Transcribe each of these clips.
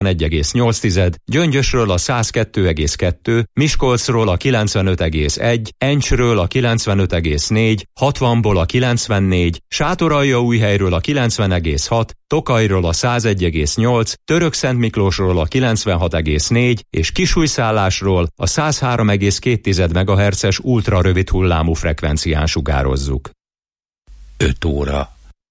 91,8, Gyöngyösről a 102,2, Miskolcról a 95,1, Encsről a 95,4, 60-ból a 94, Sátoraljaújhelyről a 90,6, Tokajról a 101,8, Törökszentmiklósról a 96,4 és Kisújszállásról a 103,2 MHz-es ultrarövid hullámú frekvencián sugározzuk. 5 óra.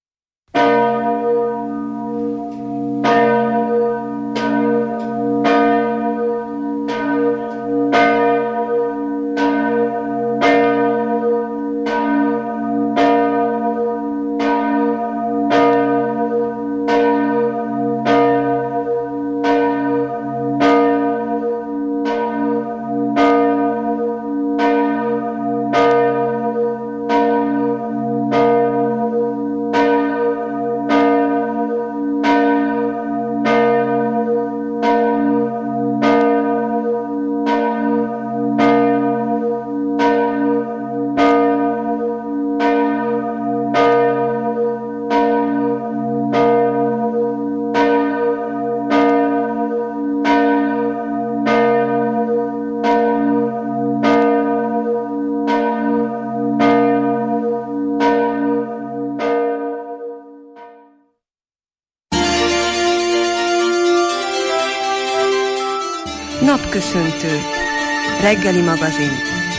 Napköszöntő. Reggeli magazin.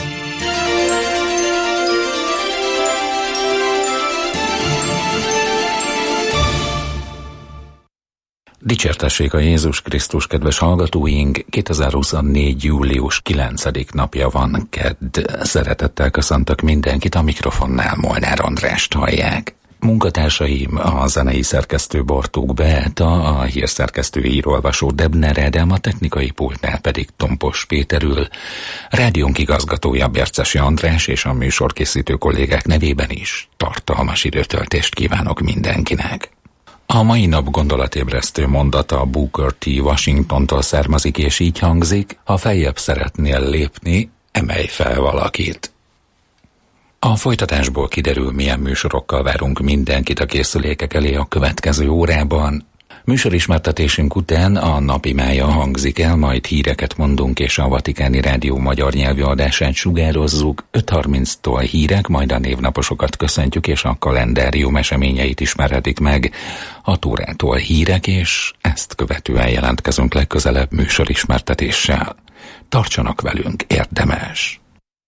Dicsértessék a Jézus Krisztus, kedves hallgatóink! 2024. július 9. napja van, kedd. Szeretettel köszöntök mindenkit, a mikrofonnál Molnár Andrást hallják. Munkatársaim a zenei szerkesztő Bartók Beáta, a hírszerkesztő írólvasó Debner Ádám, a technikai pultnál pedig Tompos Péter ül. Rádiónk igazgatója Bercesi András és a műsorkészítő kollégák nevében is tartalmas időtöltést kívánok mindenkinek. A mai nap gondolatébresztő mondata Booker T. Washingtontól származik, és így hangzik: ha feljebb szeretnél lépni, emelj fel valakit. A folytatásból kiderül, milyen műsorokkal várunk mindenkit a készülékek elé a következő órában. Műsorismertetésünk után a napimája hangzik el, majd híreket mondunk, és a Vatikáni Rádió magyar nyelvű adását sugározzuk. 5:30-tól hírek, majd a névnaposokat köszöntjük, és a kalendárium eseményeit ismerhetik meg. 6 órától hírek, és ezt követően jelentkezünk legközelebb műsorismertetéssel. Tartsanak velünk, érdemes!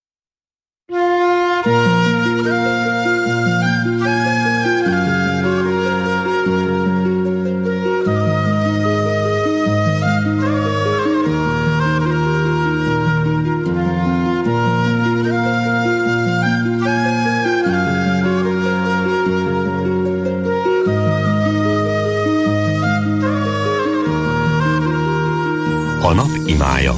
A nap imája.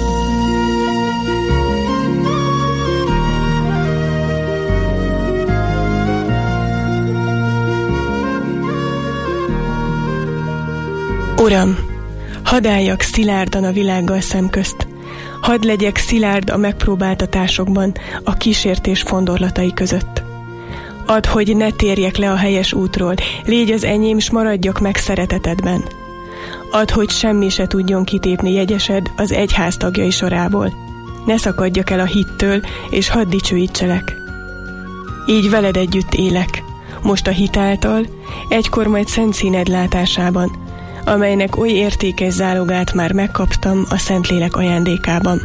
Uram, hadd álljak szilárdan a világgal szemközt, hadd legyek szilárd a megpróbáltatásokban, a kísértés fondorlatai között. Add, hogy ne térjek le a helyes útról, légy az enyém, s maradjak meg szeretetedben. Add, hogy semmi se tudjon kitépni jegyesed az egyház tagjai sorából. Ne szakadjak el a hittől, és hadd dicsőítselek. Így veled együtt élek, most a hit által, egykor majd szent színed látásában, amelynek oly értékes zálogát már megkaptam a Szentlélek ajándékában.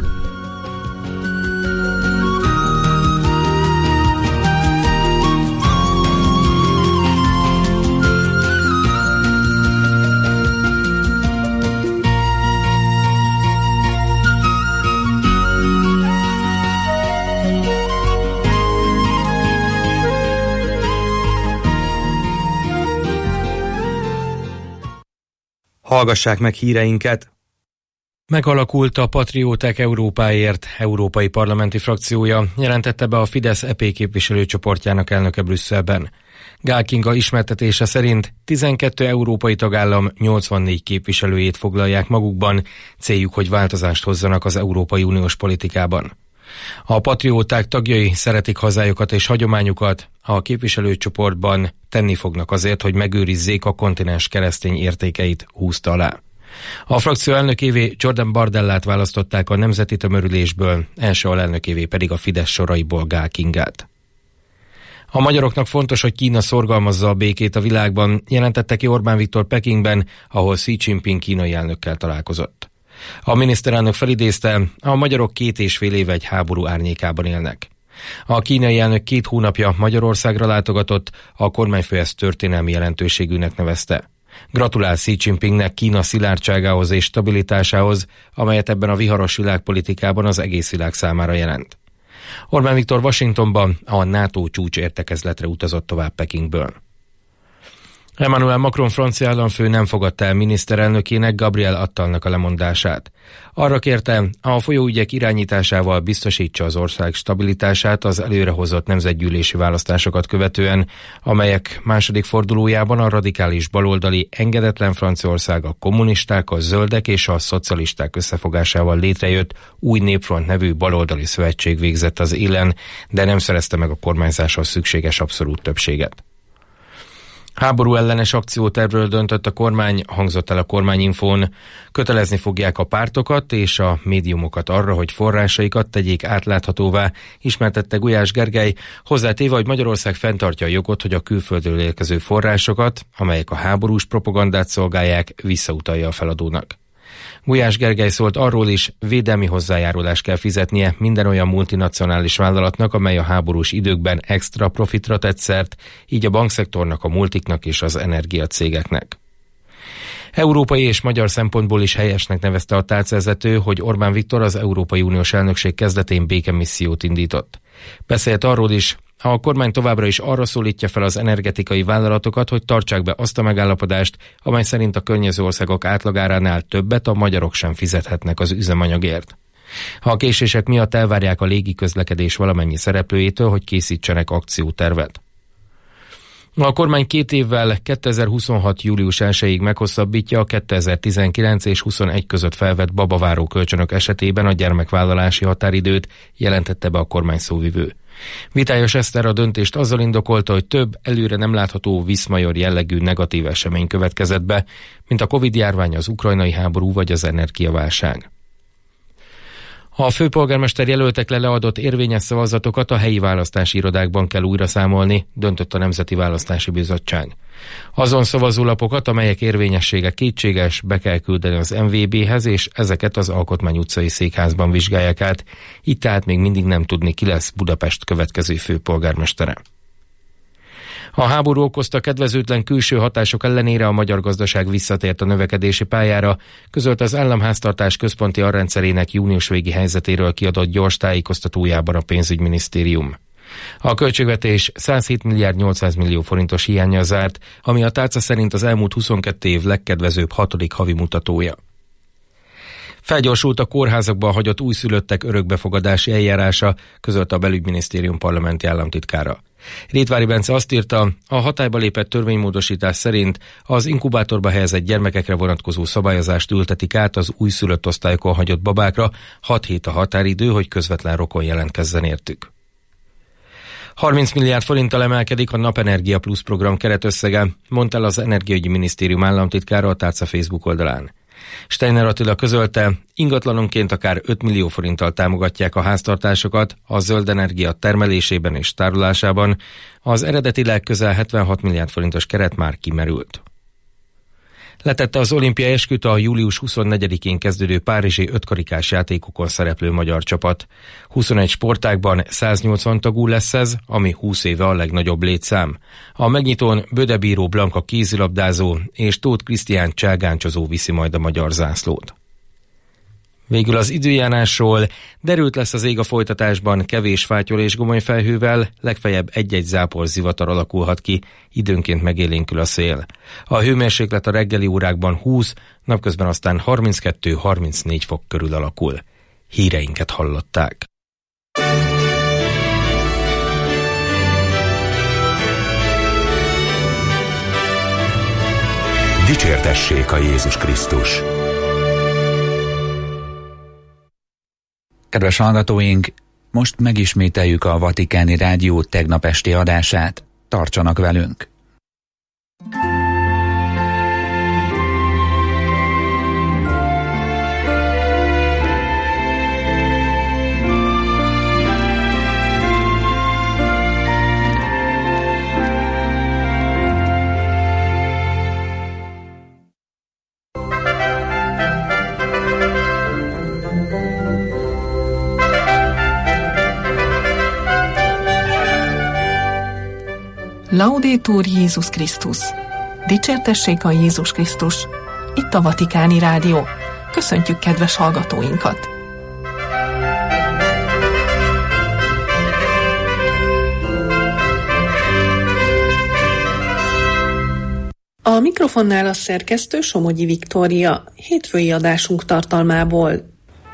Hallgassák meg híreinket! Megalakult a Patrióták Európáért európai parlamenti frakciója, jelentette be a Fidesz EP képviselőcsoportjának elnöke Brüsszelben. Gál Kinga ismertetése szerint 12 európai tagállam 84 képviselőjét foglalják magukban, céljuk, hogy változást hozzanak az Európai Uniós politikában. A patrióták tagjai szeretik hazájukat és hagyományukat, a képviselőcsoportban tenni fognak azért, hogy megőrizzék a kontinens keresztény értékeit, húzta alá. A frakció elnökévé Jordan Bardellát választották a Nemzeti Tömörülésből, első alelnökévé pedig a Fidesz soraiból Gál Kingát. A magyaroknak fontos, hogy Kína szorgalmazza a békét a világban, jelentette ki Orbán Viktor Pekingben, ahol Xi Jinping kínai elnökkel találkozott. A miniszterelnök felidézte, a magyarok 2,5 éve egy háború árnyékában élnek. A kínai elnök 2 hónapja Magyarországra látogatott, a kormányfő ezt történelmi jelentőségűnek nevezte. Gratulál Xi Jinpingnek Kína szilárdságához és stabilitásához, amelyet ebben a viharos világpolitikában az egész világ számára jelent. Orbán Viktor Washingtonban a NATO csúcs értekezletre utazott tovább Pekingből. Emmanuel Macron francia államfő nem fogadta el miniszterelnökének, Gabriel Attalnak a lemondását. Arra kérte, a folyóügyek irányításával biztosítsa az ország stabilitását az előrehozott nemzetgyűlési választásokat követően, amelyek második fordulójában a radikális baloldali engedetlen Franciaország a kommunisták, a zöldek és a szocialisták összefogásával létrejött új népfront nevű baloldali szövetség végzett az élen, de nem szerezte meg a kormányzáshoz szükséges abszolút többséget. Háború ellenes akciótervről döntött a kormány, hangzott el a kormányinfón. Kötelezni fogják a pártokat és a médiumokat arra, hogy forrásaikat tegyék átláthatóvá, ismertette Gulyás Gergely, hozzátéve, hogy Magyarország fenntartja a jogot, hogy a külföldről érkező forrásokat, amelyek a háborús propagandát szolgálják, visszautalja a feladónak. Gulyás Gergely szólt arról is, védelmi hozzájárulást kell fizetnie minden olyan multinacionális vállalatnak, amely a háborús időkben extra profitra tett szert, így a bankszektornak, a multiknak és az energiacégeknek. Európai és magyar szempontból is helyesnek nevezte a tárcavezető, hogy Orbán Viktor az Európai Uniós elnökség kezdetén békemissziót indított. Beszélt arról is, a kormány továbbra is arra szólítja fel az energetikai vállalatokat, hogy tartsák be azt a megállapodást, amely szerint a környező országok átlagáránál többet a magyarok sem fizethetnek az üzemanyagért. A késések miatt elvárják a légiközlekedés valamennyi szereplőjétől, hogy készítsenek akciótervet. A kormány 2 évvel 2026. július 1-ig meghosszabbítja a 2019 és 21 között felvett babaváró kölcsönök esetében a gyermekvállalási határidőt, jelentette be a kormány szóvivő. Vitályos Eszter a döntést azzal indokolta, hogy több előre nem látható viszmajor jellegű negatív esemény következett be, mint a Covid-járvány, az ukrajnai háború vagy az energiaválság. A főpolgármester jelöltek leadott érvényes szavazatokat a helyi választási irodákban kell újra számolni, döntött a Nemzeti Választási Bizottság. Azon szavazólapokat, amelyek érvényessége kétséges, be kell küldeni az MVB-hez, és ezeket az Alkotmány utcai székházban vizsgálják át, így tehát még mindig nem tudni, ki lesz Budapest következő főpolgármestere. A háború okozta kedvezőtlen külső hatások ellenére a magyar gazdaság visszatért a növekedési pályára, közölt az Államháztartás központi alrendszerének június végi helyzetéről kiadott gyors tájékoztatójában a pénzügyminisztérium. A költségvetés 107 milliárd 800 millió forintos hiánnyal zárt, ami a tárca szerint az elmúlt 22 év legkedvezőbb 6. havi mutatója. Felgyorsult a kórházakban hagyott újszülöttek örökbefogadási eljárása, közölte a Belügyminisztérium parlamenti államtitkára. Rétvári Bence azt írta, a hatályba lépett törvénymódosítás szerint az inkubátorba helyezett gyermekekre vonatkozó szabályozást ültetik át az újszülött osztályokon hagyott babákra, 6 hét a határidő, hogy közvetlen rokon jelentkezzen értük. 30 milliárd forinttal emelkedik a Napenergia Plusz program keretösszege, mondta el az Energiaügyi Minisztérium államtitkára a tárca Facebook oldalán. Steiner Attila közölte, ingatlanonként akár 5 millió forinttal támogatják a háztartásokat a zöld energia termelésében és tárolásában, az eredetileg közel 76 milliárd forintos keret már kimerült. Letette az olimpiai esküt a július 24-én kezdődő párizsi 5-karikás játékokon szereplő magyar csapat. 21 sportágban 180 tagú lesz ez, ami 20 éve a legnagyobb létszám. A megnyitón Bödebíró Blanka kézilabdázó és Tóth Krisztián cságáncsozó viszi majd a magyar zászlót. Végül az időjárásról: derült lesz az ég a folytatásban, kevés fátyol és gomoly felhővel, legfeljebb egy-egy zápor zivatar alakulhat ki, időnként megélénkül a szél. A hőmérséklet a reggeli órákban 20, napközben aztán 32-34 fok körül alakul. Híreinket hallották. Dicsértessék a Jézus Krisztus! Kedves hallgatóink, most megismételjük a Vatikáni Rádió tegnap esti adását. Tartsanak velünk! Laudetur Jézus Krisztus! Dicsértessék a Jézus Krisztus! Itt a Vatikáni Rádió. Köszöntjük kedves hallgatóinkat! A mikrofonnál a szerkesztő Somogyi Viktória, hétfői adásunk tartalmából.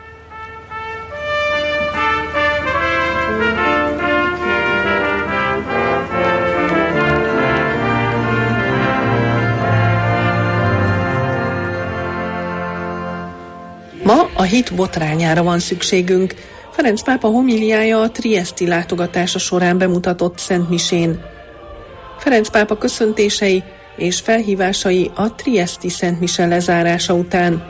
Ma a hit botrányára van szükségünk. Ferenc pápa homiliája a trieszti látogatása során bemutatott szentmisén. Ferenc pápa köszöntései és felhívásai a trieszti szentmise lezárása után.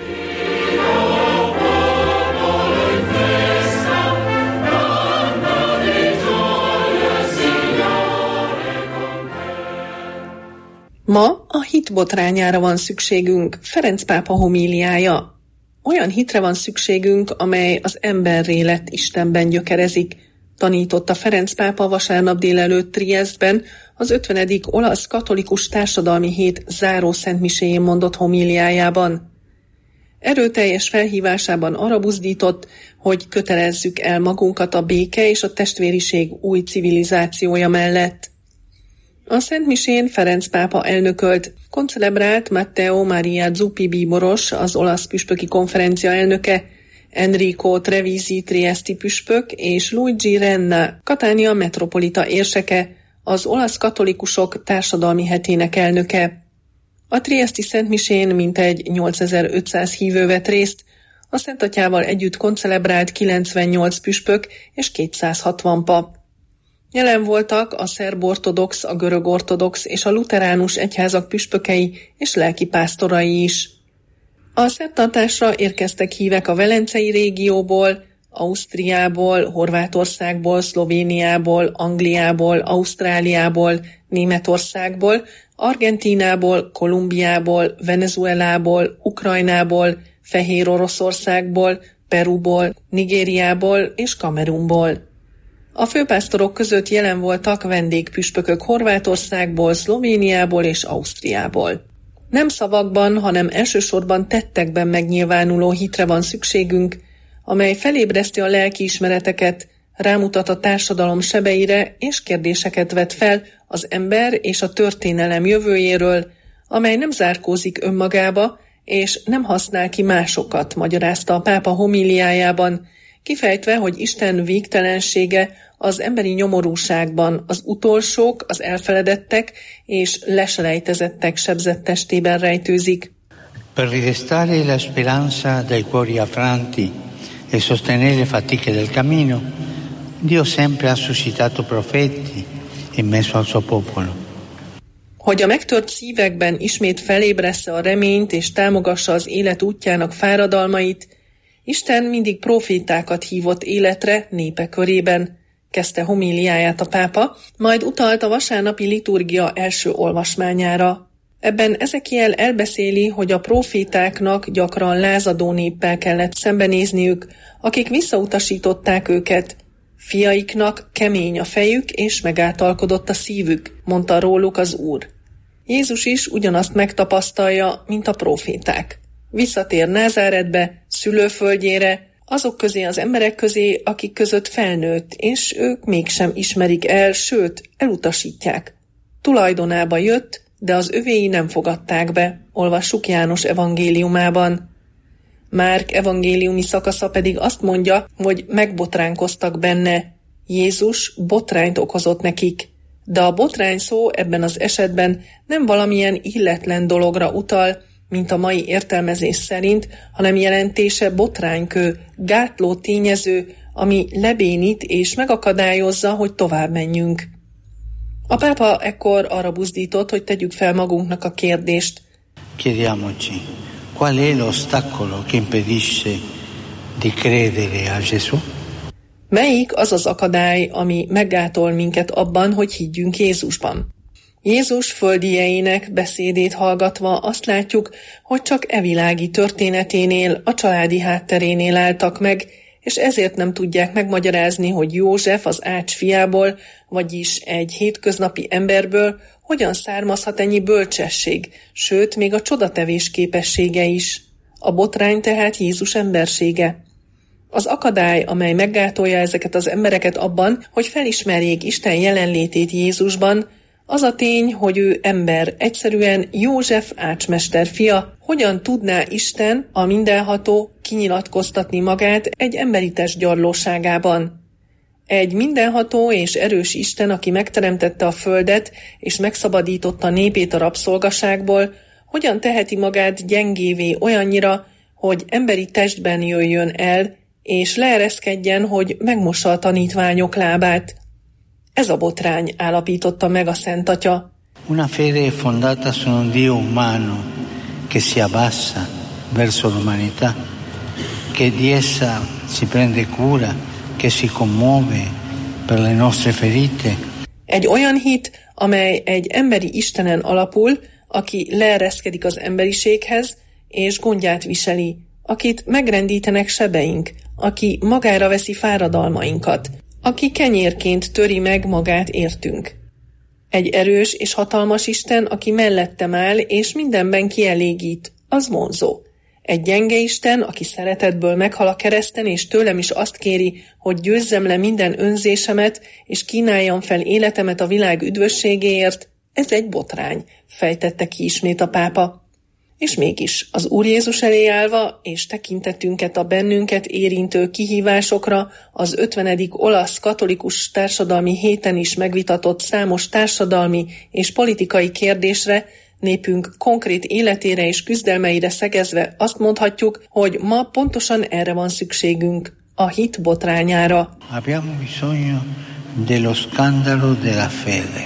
Ma a hit botrányára van szükségünk. Ferenc pápa homiliája. Olyan hitre van szükségünk, amely az emberré lett Istenben gyökerezik, tanította Ferenc pápa vasárnap délelőtt Triesztben, az 50. olasz katolikus társadalmi hét záró szentmiséjén mondott homíliájában. Erőteljes felhívásában arra buzdított, hogy kötelezzük el magunkat a béke és a testvériség új civilizációja mellett. A szentmisén Ferenc pápa elnökölt, koncelebrált Matteo Maria Zuppi bíboros, az olasz püspöki konferencia elnöke, Enrico Trevisi trieszti püspök és Luigi Renna, Catania metropolita érseke, az olasz katolikusok társadalmi hetének elnöke. A trieszti szentmisén mintegy 8500 hívő vett részt, a Szentatyával együtt koncelebrált 98 püspök és 260 pap. Jelen voltak a szerb-ortodox, a görög-ortodox és a luteránus egyházak püspökei és lelkipásztorai is. A szenttartásra érkeztek hívek a velencei régióból, Ausztriából, Horvátországból, Szlovéniából, Angliából, Ausztráliából, Németországból, Argentínából, Kolumbiából, Venezuelából, Ukrajnából, Fehér Oroszországból, Perúból, Nigériából és Kamerunból. A főpásztorok között jelen voltak vendégpüspökök Horvátországból, Szlovéniából és Ausztriából. Nem szavakban, hanem elsősorban tettekben megnyilvánuló hitre van szükségünk, amely felébreszti a lelkiismereteket, rámutat a társadalom sebeire és kérdéseket vet fel az ember és a történelem jövőjéről, amely nem zárkózik önmagába és nem használ ki másokat, magyarázta a pápa homíliájában, kifejtve, hogy Isten végtelensége az emberi nyomorúságban, az utolsók, az elfeledettek és leselejtezettek sebzett testében rejtőzik. Per ridestare la speranza dei cuori affranti e sostenere le fatiche del cammino, Dio sempre ha suscitato profeti in mezzo al suo popolo. Hogy a megtört szívekben ismét felébressze a reményt és támogassa az élet útjának fáradalmait, Isten mindig profétákat hívott életre népe körében, kezdte homíliáját a pápa, majd utalt a vasárnapi liturgia első olvasmányára. Ebben Ezekiel elbeszéli, hogy a profétáknak gyakran lázadó néppel kellett szembenézniük, akik visszautasították őket. Fiaiknak kemény a fejük és megáltalkodott a szívük, mondta róluk az Úr. Jézus is ugyanazt megtapasztalja, mint a proféták. Visszatér Názáretbe, szülőföldjére, azok közé az emberek közé, akik között felnőtt, és ők mégsem ismerik el, sőt, elutasítják. Tulajdonába jött, de az övéi nem fogadták be, olvassuk János evangéliumában. Márk evangéliumi szakasza pedig azt mondja, hogy megbotránkoztak benne. Jézus botrányt okozott nekik. De a botrány szó ebben az esetben nem valamilyen illetlen dologra utal, mint a mai értelmezés szerint, hanem jelentése botránykő, gátló tényező, ami lebénít és megakadályozza, hogy tovább menjünk. A pápa ekkor arra buzdított, hogy tegyük fel magunknak a kérdést. Chiediamoci, qual è l'ostacolo che impedisce di credere a Gesù? Melyik az az akadály, ami meggátol minket abban, hogy higgyünk Jézusban? Jézus földijeinek beszédét hallgatva azt látjuk, hogy csak e világi történeténél, a családi hátterénél álltak meg, és ezért nem tudják megmagyarázni, hogy József az Ács fiából, vagyis egy hétköznapi emberből hogyan származhat ennyi bölcsesség, sőt, még a csodatevés képessége is. A botrány tehát Jézus embersége. Az akadály, amely meggátolja ezeket az embereket abban, hogy felismerjék Isten jelenlétét Jézusban, az a tény, hogy ő ember, egyszerűen József ácsmester fia, hogyan tudná Isten, a mindenható, kinyilatkoztatni magát egy emberi test gyarlóságában. Egy mindenható és erős Isten, aki megteremtette a földet és megszabadította népét a rabszolgaságból, hogyan teheti magát gyengévé olyannyira, hogy emberi testben jöjjön el, és leereszkedjen, hogy megmossa a tanítványok lábát. Ez a botrány, állapította meg a Szent Atya. Una fede fondata su un Dio umano che si abbassa verso l'umanità, che di essa si prende cura, che si commuove per le nostre ferite. Egy olyan hit, amely egy emberi Istenen alapul, aki leereszkedik az emberiséghez, és gondját viseli, akit megrendítenek sebeink, aki magára veszi fáradalmainkat, aki kenyérként töri meg magát értünk. Egy erős és hatalmas Isten, aki mellettem áll, és mindenben kielégít, az vonzó. Egy gyenge Isten, aki szeretetből meghal a kereszten, és tőlem is azt kéri, hogy győzzem le minden önzésemet, és kínáljam fel életemet a világ üdvösségéért, ez egy botrány, fejtette ki ismét a pápa. És mégis az Úr Jézus elé állva, és tekintetünket a bennünket érintő kihívásokra, az 50. olasz katolikus társadalmi héten is megvitatott számos társadalmi és politikai kérdésre, népünk konkrét életére és küzdelmeire szegezve azt mondhatjuk, hogy ma pontosan erre van szükségünk, a hit botrányára. Abbiamo bisogno dello scandalo della fede.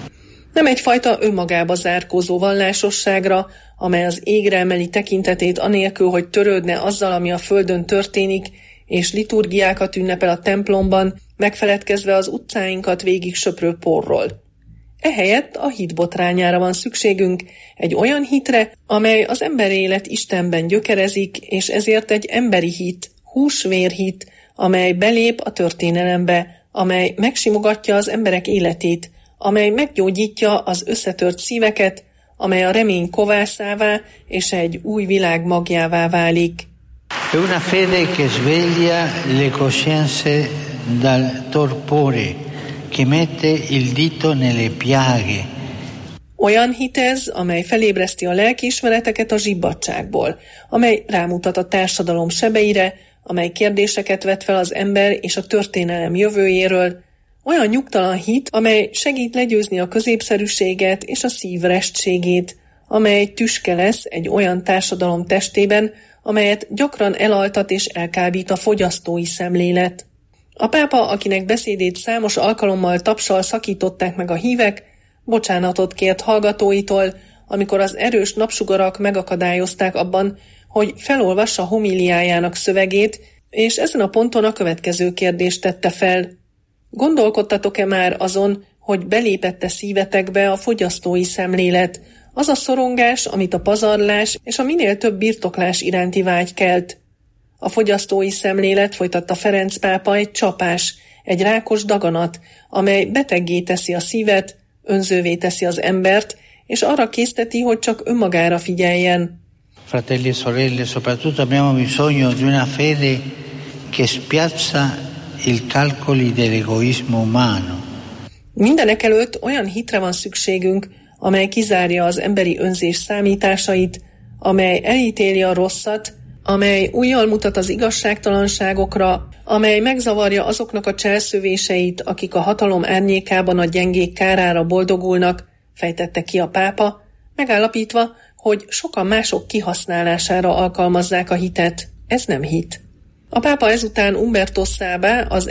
Nem egyfajta önmagába zárkózó vallásosságra, amely az égre emeli tekintetét anélkül, hogy törődne azzal, ami a földön történik, és liturgiákat ünnepel a templomban, megfeledkezve az utcáinkat végig söprő porról. Ehelyett a hit botrányára van szükségünk, egy olyan hitre, amely az emberi élet Istenben gyökerezik, és ezért egy emberi hit, hús-vérhit, amely belép a történelembe, amely megsimogatja az emberek életét, amely meggyógyítja az összetört szíveket, amely a remény kovászává és egy új világ magjává válik. È una fede che sveglia le coscienze dal torpore, che mette il dito nelle piaghe. Olyan hit ez, amely felébreszti a lelkiismereteket a zsibbadságból, amely rámutat a társadalom sebeire, amely kérdéseket vet fel az ember és a történelem jövőjéről, olyan nyugtalan hit, amely segít legyőzni a középszerűséget és a szív restségét, amely tüske lesz egy olyan társadalom testében, amelyet gyakran elaltat és elkábít a fogyasztói szemlélet. A pápa, akinek beszédét számos alkalommal tapssal szakították meg a hívek, bocsánatot kért hallgatóitól, amikor az erős napsugarak megakadályozták abban, hogy felolvassa homíliájának szövegét, és ezen a ponton a következő kérdést tette fel. Gondolkodtatok-e már azon, hogy belépette szívetekbe a fogyasztói szemlélet, az a szorongás, amit a pazarlás és a minél több birtoklás iránti vágy kelt? A fogyasztói szemlélet, folytatta Ferenc pápa, egy csapás, egy rákos daganat, amely beteggé teszi a szívet, önzővé teszi az embert, és arra készteti, hogy csak önmagára figyeljen. Fratelli e sorelle, soprattutto abbiamo bisogno di una fede che spiazza il calcoli dell'egoismo umano. Mindenek előtt olyan hitre van szükségünk, amely kizárja az emberi önzés számításait, amely elítéli a rosszat, amely ujjal mutat az igazságtalanságokra, amely megzavarja azoknak a cselszövéseit, akik a hatalom árnyékában a gyengék kárára boldogulnak, fejtette ki a pápa, megállapítva, hogy sokan mások kihasználására alkalmazzák a hitet. Ez nem hit. A pápa ezután Umberto Saba, az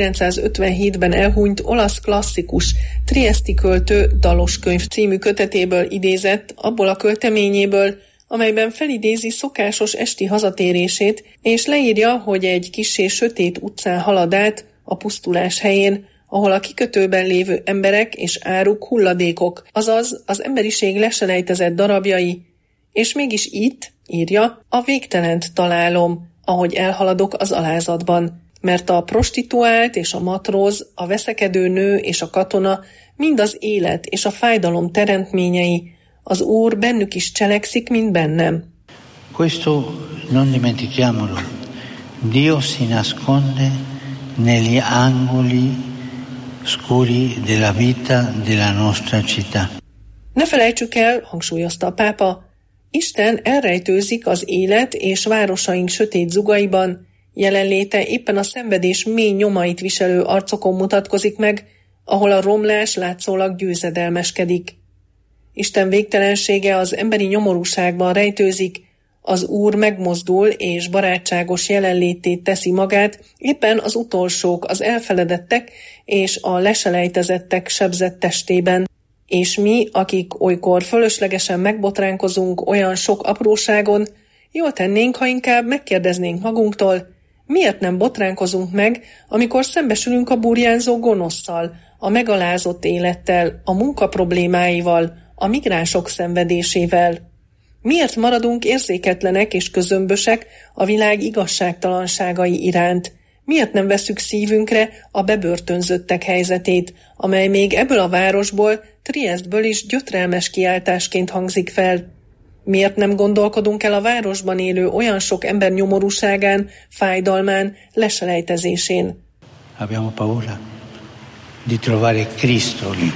1957-ben elhunyt olasz klasszikus, trieszti költő Dalos könyv című kötetéből idézett, abból a költeményéből, amelyben felidézi szokásos esti hazatérését, és leírja, hogy egy kissé sötét utcán halad át a pusztulás helyén, ahol a kikötőben lévő emberek és áruk hulladékok, azaz az emberiség leselejtezett darabjai, és mégis itt, írja, a végtelent találom, ahogy elhaladok az alázatban, mert a prostituált és a matróz, a veszekedő nő és a katona mind az élet és a fájdalom teremtményei, az Úr bennük is cselekszik, mint bennem. Questo non dimentichiamolo. Dio si nasconde negli angoli scuri della vita della nostra città. Ne felejtsük el, hangsúlyozta a pápa, Isten elrejtőzik az élet és városaink sötét zugaiban, jelenléte éppen a szenvedés mély nyomait viselő arcokon mutatkozik meg, ahol a romlás látszólag győzedelmeskedik. Isten végtelensége az emberi nyomorúságban rejtőzik, az Úr megmozdul és barátságos jelenlétét teszi magát éppen az utolsók, az elfeledettek és a leselejtezettek sebzett testében. És mi, akik olykor fölöslegesen megbotránkozunk olyan sok apróságon, jól tennénk, ha inkább megkérdeznénk magunktól, miért nem botránkozunk meg, amikor szembesülünk a burjánzó gonoszszal, a megalázott élettel, a munka problémáival, a migránsok szenvedésével. Miért maradunk érzéketlenek és közömbösek a világ igazságtalanságai iránt? Miért nem vesszük szívünkre a bebörtönzöttek helyzetét, amely még ebből a városból, Triestből is gyötrelmes kiáltásként hangzik fel? Miért nem gondolkodunk el a városban élő olyan sok ember nyomorúságán, fájdalmán, leselejtezésén? Abbiamo paura di trovare Cristo lì.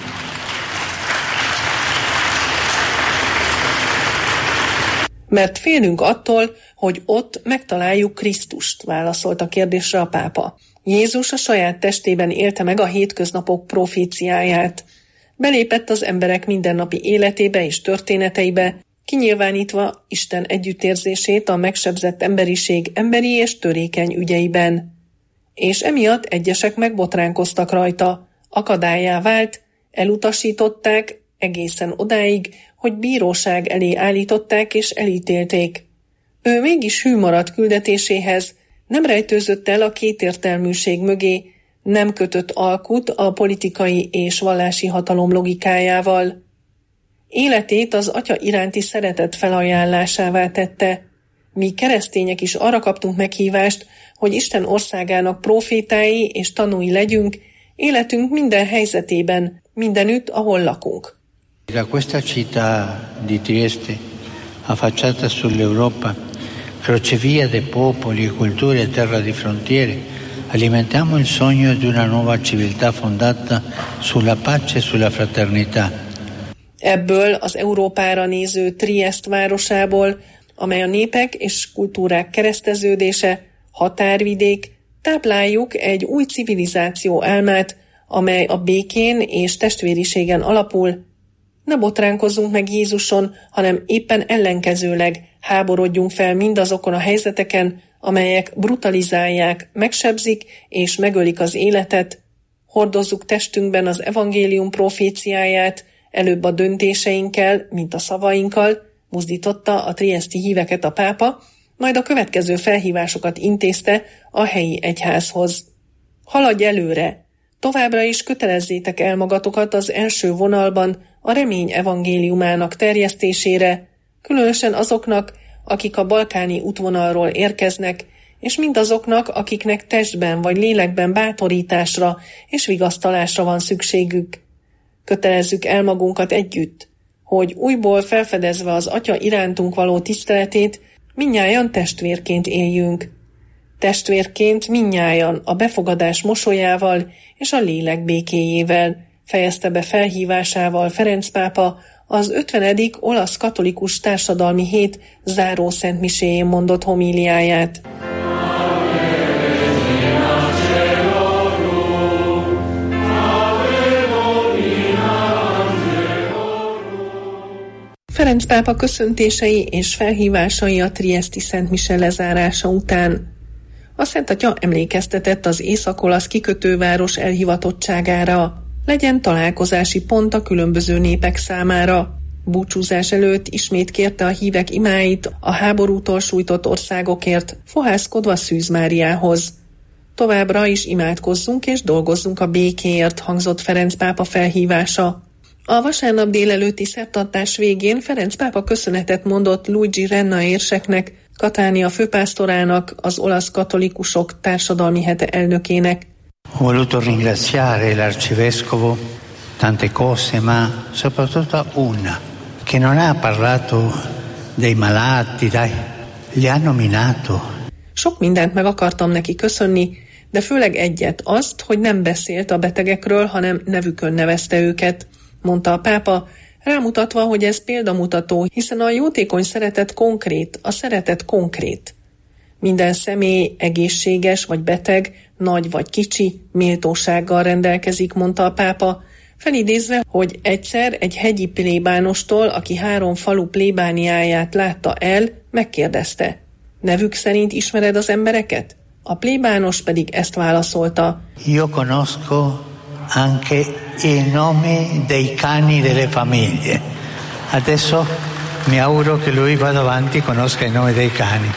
Mert félünk attól, hogy ott megtaláljuk Krisztust, válaszolt a kérdésre a pápa. Jézus a saját testében élte meg a hétköznapok proféciáját. Belépett az emberek mindennapi életébe és történeteibe, kinyilvánítva Isten együttérzését a megsebzett emberiség emberi és törékeny ügyeiben. És emiatt egyesek megbotránkoztak rajta, akadállyá vált, elutasították egészen odáig, hogy bíróság elé állították és elítélték. Ő mégis hű maradt küldetéséhez, nem rejtőzött el a kétértelműség mögé, nem kötött alkut a politikai és vallási hatalom logikájával. Életét az Atya iránti szeretet felajánlásává tette. Mi keresztények is arra kaptunk meghívást, hogy Isten országának prófétái és tanúi legyünk, életünk minden helyzetében, mindenütt, ahol lakunk. Da questa città di Trieste, affacciata sull'Europa, crocevia dei popoli e culture e terra di frontiere, alimentiamo il sogno di una nuova civiltà fondata sulla pace e sulla fraternità. Ebből az Európára néző Triest városából, amely a népek és kultúrák kereszteződése, határvidék, tápláljuk egy új civilizáció álmát, amely a békén és testvériségen alapul. Ne botránkozzunk meg Jézuson, hanem éppen ellenkezőleg háborodjunk fel mindazokon a helyzeteken, amelyek brutalizálják, megsebzik és megölik az életet. Hordozzuk testünkben az evangélium proféciáját, előbb a döntéseinkkel, mint a szavainkkal, mozdította a trieszti híveket a pápa, majd a következő felhívásokat intézte a helyi egyházhoz. Haladj előre! Továbbra is kötelezzétek el magatokat az első vonalban a remény evangéliumának terjesztésére, különösen azoknak, akik a balkáni útvonalról érkeznek, és mindazoknak, akiknek testben vagy lélekben bátorításra és vigasztalásra van szükségük. Kötelezzük el magunkat együtt, hogy újból felfedezve az Atya irántunk való tiszteletét, mindnyájan testvérként éljünk. Testvérként mindnyájan a befogadás mosolyával és a lélek békéjével, fejezte be felhívásával Ferenc pápa az 50. olasz katolikus társadalmi hét záró szentmiséjén mondott homíliáját. Ferenc pápa köszöntései és felhívásai a trieszti szentmise lezárása után. A Szent Atya emlékeztetett az észak-olasz kikötőváros elhivatottságára, legyen találkozási pont a különböző népek számára. Búcsúzás előtt ismét kérte a hívek imáit a háborútól sújtott országokért, fohászkodva Szűz Máriához. Továbbra is imádkozzunk és dolgozzunk a békéért, hangzott Ferenc pápa felhívása. A vasárnap délelőtti szertartás végén Ferenc pápa köszönetet mondott Luigi Renna érseknek, Catania főpásztorának, az olasz katolikusok társadalmi hete elnökének. Ho voluto ringraziare l'arcivescovo tante cose, ma soprattutto una, che non ha parlato dei malati, dai, li ha nominato. Sok mindent meg akartam neki köszönni, de főleg egyet, azt, hogy nem beszélt a betegekről, hanem nevükön nevezte őket, mondta a pápa, rámutatva, hogy ez példamutató, hiszen a jótékony szeretet konkrét, a szeretet konkrét. Minden személy egészséges vagy beteg, nagy vagy kicsi, méltósággal rendelkezik, mondta a pápa, felidézve, hogy egyszer egy hegyi plébánostól, aki 3 falu plébániáját látta el, megkérdezte, nevük szerint ismered az embereket? A plébános pedig ezt válaszolta. Io conosco anche i nomi dei cani delle famiglie. Adesso mi auguro che lui vada avanti conosca i nomi dei cani.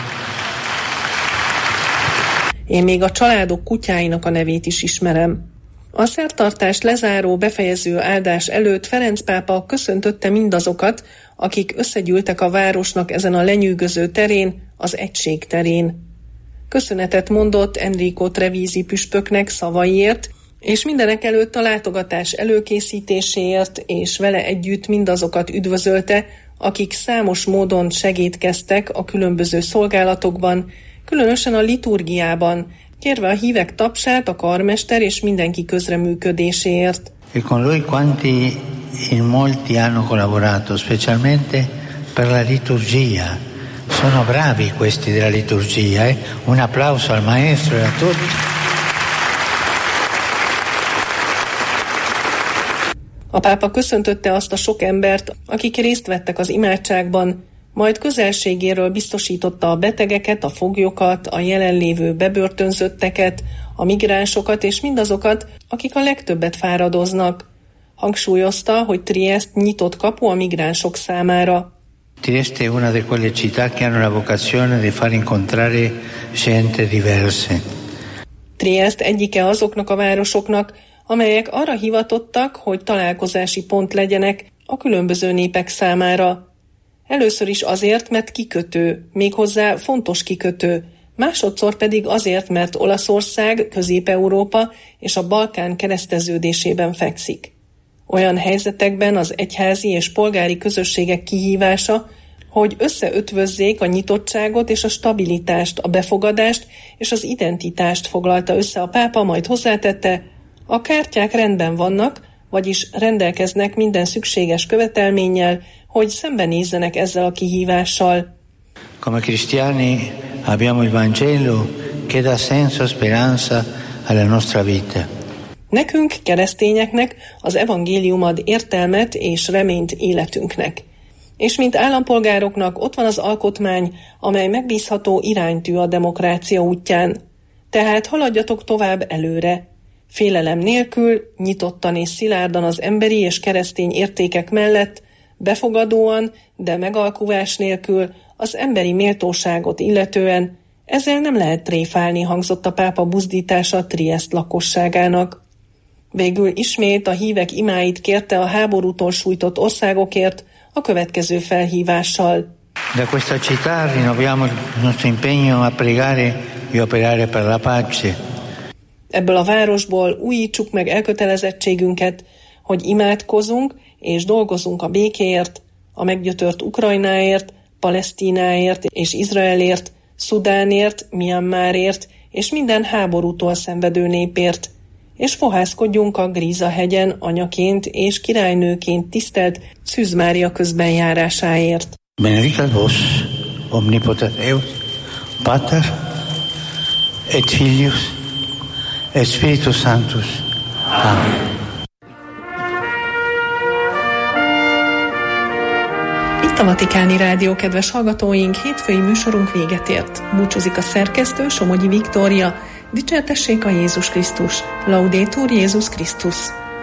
Én még a családok kutyáinak a nevét is ismerem. A szertartás lezáró, befejező áldás előtt Ferenc pápa köszöntötte mindazokat, akik összegyűltek a városnak ezen a lenyűgöző terén, az egység terén. Köszönetet mondott Enrico Trevizi püspöknek szavaiért, és mindenek előtt a látogatás előkészítéséért, és vele együtt mindazokat üdvözölte, akik számos módon segédkeztek a különböző szolgálatokban, különösen a liturgiában, kérve a hívek tapsát, a karmester és mindenki közreműködéséért. E con lui quanti in molti hanno collaborato, specialmente per la liturgia. Sono bravi questi della liturgia, eh? Un applauso al maestro e a tutti. A pápa köszöntötte azt a sok embert, akik részt vettek az imádságban, majd közelségéről biztosította a betegeket, a foglyokat, a jelenlévő bebörtönzötteket, a migránsokat és mindazokat, akik a legtöbbet fáradoznak. Hangsúlyozta, hogy Triest nyitott kapu a migránsok számára. Trieste è una di quelle città che hanno la vocazione di far incontrare gente diverse. Triest egyike azoknak a városoknak, amelyek arra hivatottak, hogy találkozási pont legyenek a különböző népek számára. Először is azért, mert kikötő, méghozzá fontos kikötő, másodszor pedig azért, mert Olaszország, Közép-Európa és a Balkán kereszteződésében fekszik. Olyan helyzetekben az egyházi és polgári közösségek kihívása, hogy összeötvözzék a nyitottságot és a stabilitást, a befogadást és az identitást, foglalta össze a pápa, majd hozzátette, a kártyák rendben vannak, vagyis rendelkeznek minden szükséges követelménnyel, hogy szembenézzenek ezzel a kihívással. Come cristiani abbiamo il Vangelo che dà senso e speranza alla nostra vita. Nekünk, keresztényeknek az evangélium ad értelmet és reményt életünknek. És mint állampolgároknak ott van az alkotmány, amely megbízható iránytű a demokrácia útján. Tehát haladjatok tovább előre. Félelem nélkül, nyitottan és szilárdan az emberi és keresztény értékek mellett, befogadóan, de megalkuvás nélkül, az emberi méltóságot illetően, ezzel nem lehet tréfálni, hangzott a pápa buzdítása Triest lakosságának. Végül ismét a hívek imáit kérte a háborútól sújtott országokért a következő felhívással. Da questa città rinnoviamo il nostro impegno a pregare e operare per la pace. Ebből a városból újítsuk meg elkötelezettségünket, hogy imádkozunk és dolgozunk a békéért, a meggyötört Ukrajnáért, Palesztináért és Izraelért, Szudánért, Myanmarért és minden háborútól szenvedő népért, és fohászkodjunk a Gríza-hegyen anyaként és királynőként tisztelt Szűz Mária közbenjárásáért. Benedicat vos, omnipotens Deus, Pater, et Filius, et Spiritus Sanctus. Amen. Itt a Vatikáni Rádió, kedves hallgatóink, hétfői műsorunk véget ért. Búcsúzik a szerkesztő, Somogyi Viktória. Dicsértessék a Jézus Krisztus! Laudetur Jézus Krisztus!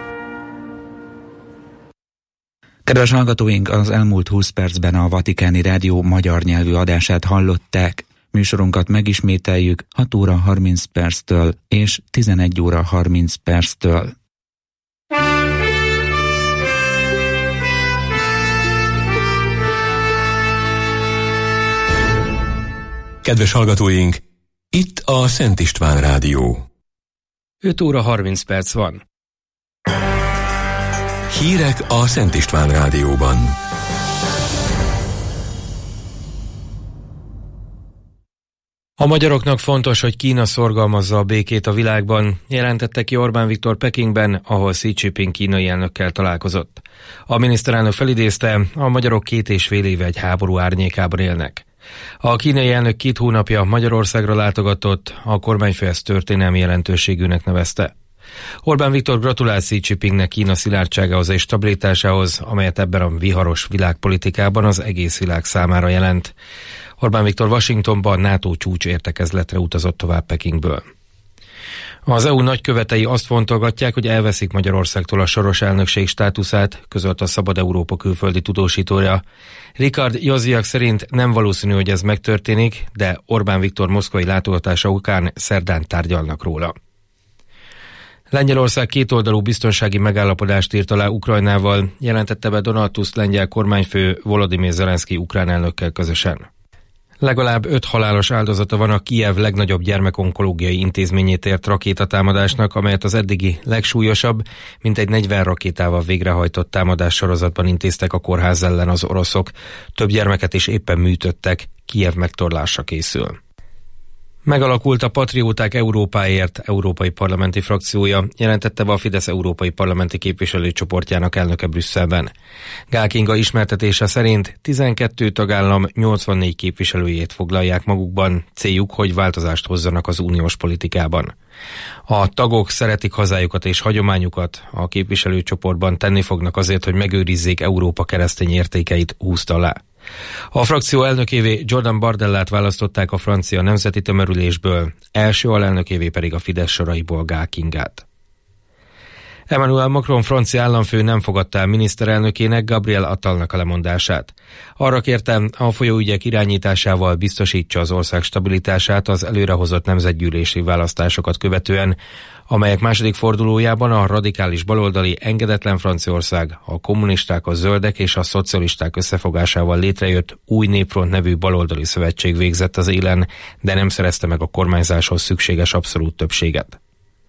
Kedves hallgatóink, az elmúlt 20 percben a Vatikáni Rádió magyar nyelvű adását hallották. Műsorunkat megismételjük 6 óra 30 perctől és 11 óra 30 perctől. Kedves hallgatóink, itt a Szent István Rádió. 5 óra 30 perc van. Hírek a Szent István Rádióban. A magyaroknak fontos, hogy Kína szorgalmazza a békét a világban, jelentette ki Orbán Viktor Pekingben, ahol Xi Jinping kínai elnökkel találkozott. A miniszterelnök felidézte, a magyarok 2,5 éve egy háború árnyékában élnek. A kínai elnök 2 hónapja Magyarországra látogatott, a kormányfő ezt történelmi jelentőségűnek nevezte. Orbán Viktor gratulált Xi Jinpingnek Kína szilárdságához és stabilitásához, amelyet ebben a viharos világpolitikában az egész világ számára jelent. Orbán Viktor Washingtonban NATO csúcs értekezletre utazott tovább Pekingből. Az EU nagykövetei azt fontolgatják, hogy elveszik Magyarországtól a soros elnökség státuszát, közölt a Szabad Európa külföldi tudósítója. Rikard Joziak szerint nem valószínű, hogy ez megtörténik, de Orbán Viktor moszkvai látogatása után szerdán tárgyalnak róla. Lengyelország kétoldalú biztonsági megállapodást írt alá Ukrajnával, jelentette be Donald Tusk lengyel kormányfő Volodymyr Zelenszky ukrán elnökkel közösen. Legalább 5 halálos áldozata van a Kijev legnagyobb gyermekonkológiai intézményét ért rakétatámadásnak, amelyet az eddigi legsúlyosabb, mintegy 40 rakétával végrehajtott támadás sorozatban intéztek a kórház ellen az oroszok. Több gyermeket is éppen műtöttek, Kijev megtorlásra készül. Megalakult a Patrióták Európáért európai parlamenti frakciója, jelentette be a Fidesz európai parlamenti képviselőcsoportjának elnöke Brüsszelben. Gál Kinga ismertetése szerint 12 tagállam 84 képviselőjét foglalják magukban, céljuk, hogy változást hozzanak az uniós politikában. A tagok szeretik hazájukat és hagyományukat, a képviselőcsoportban tenni fognak azért, hogy megőrizzék Európa keresztény értékeit, húzta alá. A frakció elnökévé Jordan Bardellát választották a francia nemzeti tömörülésből, első alelnökévé pedig a Fidesz soraiból Gál Kingát. Emmanuel Macron francia államfő nem fogadta el miniszterelnökének, Gabriel Attalnak a lemondását. Arra kérte, a folyóügyek irányításával biztosítsa az ország stabilitását az előrehozott nemzetgyűlési választásokat követően, amelyek második fordulójában a radikális baloldali Engedetlen Franciaország, a kommunisták, a zöldek és a szocialisták összefogásával létrejött Új Népfront nevű baloldali szövetség végzett az élen, de nem szerezte meg a kormányzáshoz szükséges abszolút többséget.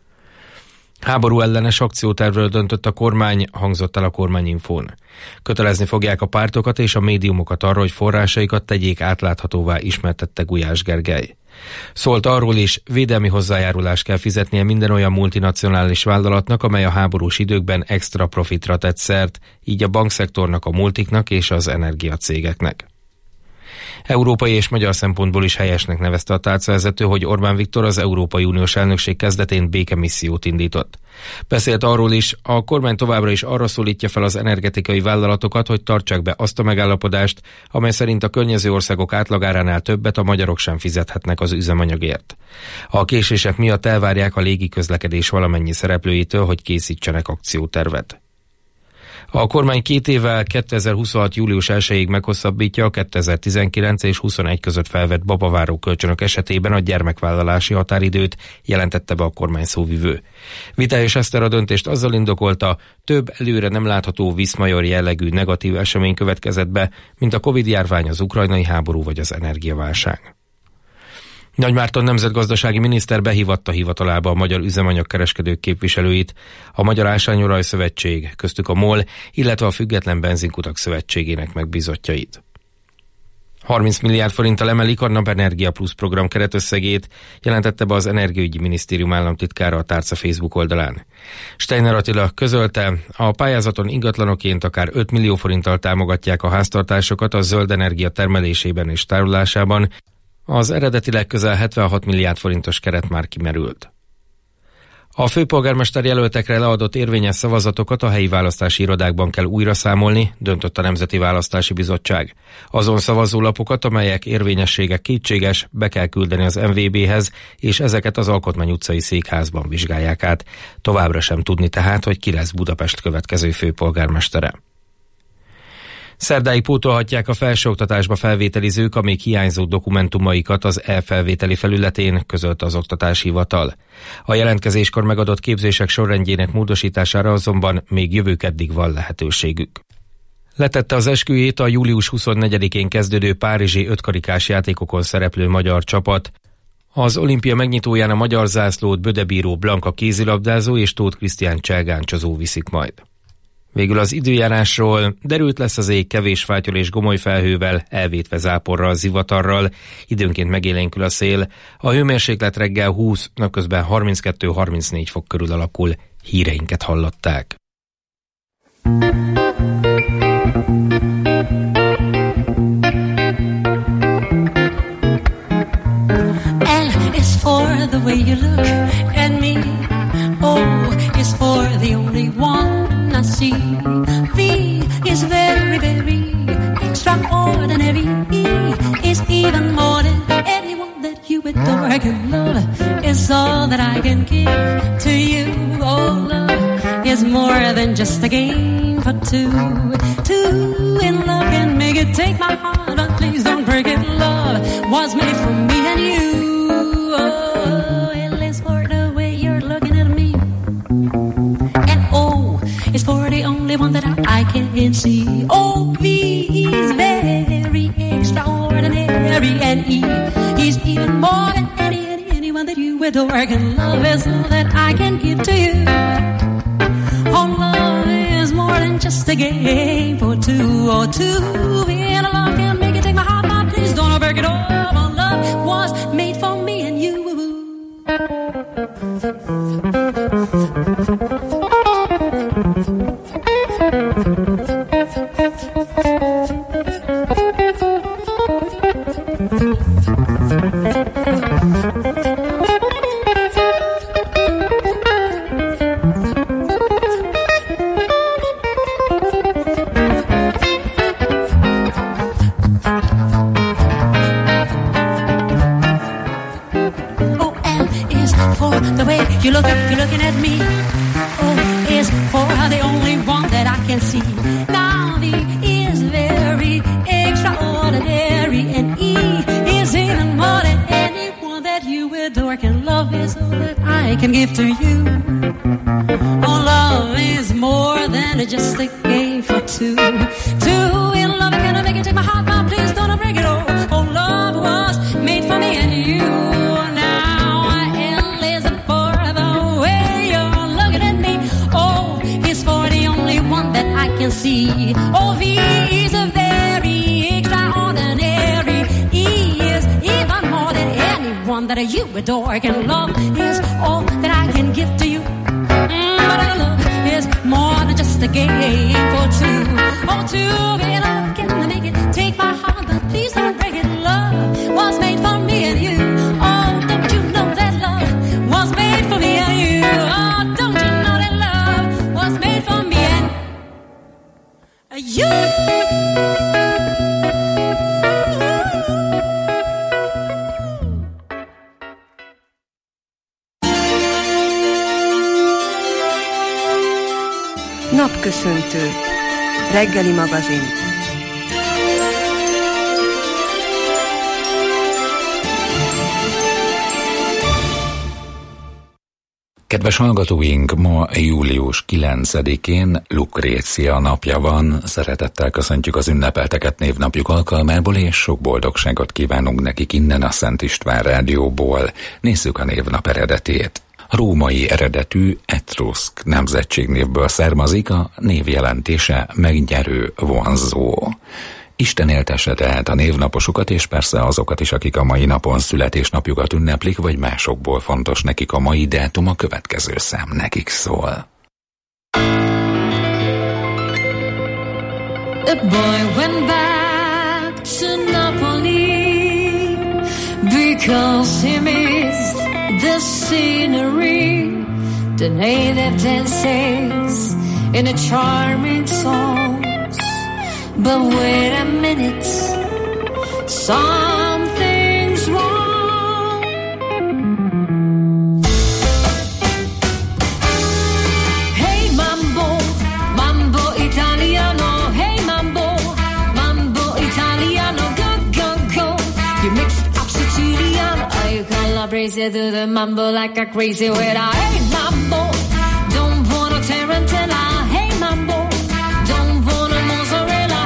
Háború ellenes akciótervről döntött a kormány, hangzott el a kormányinfón. Kötelezni fogják a pártokat és a médiumokat arra, hogy forrásaikat tegyék átláthatóvá, ismertette Gulyás Gergely. Szólt arról is, védelmi hozzájárulást kell fizetnie minden olyan multinacionális vállalatnak, amely a háborús időkben extra profitra tett szert, így a bankszektornak, a multiknak és az energiacégeknek. Európai és magyar szempontból is helyesnek nevezte a tárcavezető, hogy Orbán Viktor az Európai Uniós elnökség kezdetén békemissziót indított. Beszélt arról is, a kormány továbbra is arra szólítja fel az energetikai vállalatokat, hogy tartsák be azt a megállapodást, amely szerint a környező országok átlagáránál többet a magyarok sem fizethetnek az üzemanyagért. A késések miatt elvárják a légiközlekedés valamennyi szereplőitől, hogy készítsenek akciótervet. A kormány 2 évvel 2026. július 1-ig meghosszabbítja a 2019 és 21 között felvett babaváró kölcsönök esetében a gyermekvállalási határidőt, jelentette be a kormány szóvivő. Vitályos Eszter a döntést azzal indokolta, több előre nem látható viszmajor jellegű negatív esemény következett be, mint a Covid-járvány, az ukrajnai háború vagy az energiaválság. Nagy Márton nemzetgazdasági miniszter behívatta hivatalába a magyar üzemanyagkereskedők képviselőit, a Magyar Ásványolaj Szövetség, köztük a MOL, illetve a Független Benzinkutak Szövetségének megbízottjait. 30 milliárd forinttal emelik a Napenergia Plusz program keretösszegét, jelentette be az Energiaügyi Minisztérium államtitkára a tárca Facebook oldalán. Steiner Attila közölte, a pályázaton ingatlanoként akár 5 millió forinttal támogatják a háztartásokat a zöld energia termelésében és tárolásában, az eredetileg közel 76 milliárd forintos keret már kimerült. A főpolgármester jelöltekre leadott érvényes szavazatokat a helyi választási irodákban kell újra számolni, döntött a Nemzeti Választási Bizottság. Azon szavazólapokat, amelyek érvényessége kétséges, be kell küldeni az MVB-hez, és ezeket az Alkotmány utcai székházban vizsgálják át. Továbbra sem tudni tehát, hogy ki lesz Budapest következő főpolgármestere. Szerdáig pótolhatják a felsőoktatásba felvételizők a még hiányzó dokumentumaikat az e-felvételi felületén, közölte az Oktatási Hivatal. A jelentkezéskor megadott képzések sorrendjének módosítására azonban még jövő keddig van lehetőségük. Letette az esküjét a július 24-én kezdődő párizsi ötkarikás játékokon szereplő magyar csapat. Az olimpia megnyitóján a magyar zászlót Bödebíró Blanka kézilabdázó és Tóth Krisztián cselgáncsozó viszik majd. Végül az időjárásról: derült lesz az ég, kevés fátyol és gomoly felhővel, elvétve záporral, zivatarral, időnként megélénkül a szél. A hőmérséklet reggel 20, napközben 32-34 fok körül alakul. Híreinket hallották. L is for the way you look at me. O is for the only one I see. V is very, very extraordinary. E is even more than anyone that you adore. Love is all that I can give to you. Oh, love is more than just a game for two. Two in love can make it. Take my heart, but please don't break it. Love was made for me and you. Oh, L is for the way you're looking at me. And O is for the only one that I can see. O, V is very extraordinary. And E is even more than anyone that you adore. And love is all that I can give to you. Oh, love is more than just a game for two. Oh, two in love can make it. Take my heart, but please don't break it off. Oh, love was made for me and you. You're looking at me. O is for the only one that I can see. Now V is very extraordinary. And E is even more than anyone that you adore. And love is all that I can give to you. Oh, love is more than just a game for two. Two in love can make it. Take my heart, but please don't break it. Oh, love was made for me and you. Can see. Oh, V is a very extraordinary. E is even more than anyone that you adore. And love is all that I can give to you. But love is more than just a game for two. Oh, two in love can make it. Take my heart, but please don't break it. Love was made for me and you. Oh, don't you know that love was made for me and you? Oh, don't you know that love was made for me and you? Napköszöntő. Reggeli magazin. Kedves hallgatóink, ma július 9-én Lukrécia napja van. Szeretettel köszöntjük az ünnepelteket névnapjuk alkalmából, és sok boldogságot kívánunk nekik innen a Szent István Rádióból. Nézzük a névnap eredetét. Római eredetű etruszk nemzetségnévből származik, a név jelentése megnyerő, vonzó. Isten éltesse tehát a névnaposokat, és persze azokat is, akik a mai napon születésnapjukat ünneplik, vagy másokból fontos nekik a mai dátum, a következő szám nekik szól. The boy went back to Napoli because he missed the scenery, the native dances in a charming songs. But wait a minute, something's wrong. Hey mambo, mambo italiano. Hey mambo, mambo italiano. Go, go, go. You mix it up Sicilian. I calabrese to the mambo like a crazy with a hey mambo. Don't want a tarantella. Hey mambo, don't want a mozzarella.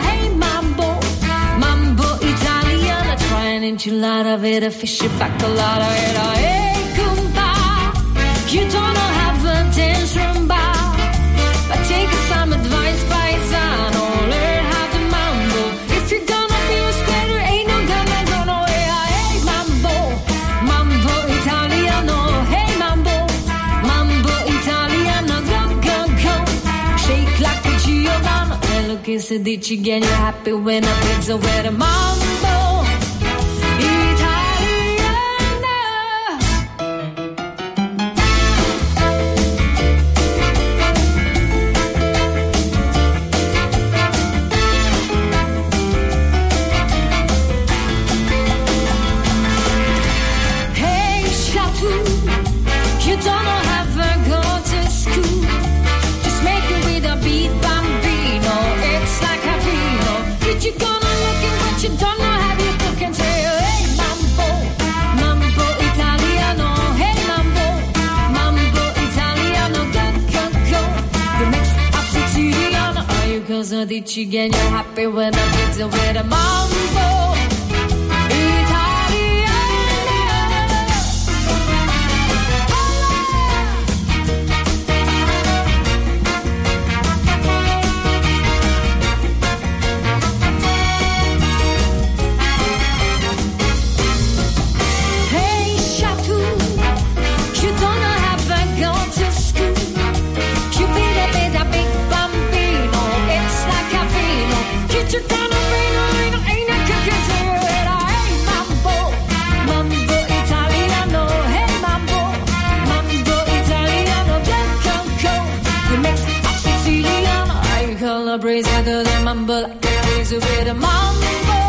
gelata, vera fish bacalata, hey, kumbaya. You don't know how to dance rumba, but take some advice, paisano, learn how to mambo. If you're gonna be a skater, ain't no gonna hey, mambo, mambo Italiano, hey, mambo, mambo Italiano, go, go, go. Shake like a Giovanna, and look, it's a ditch again, you're happy when I pizza with a mambo. Dici again, you're happy when I pizza with a mambo Brace with the mambo, brace with the mambo.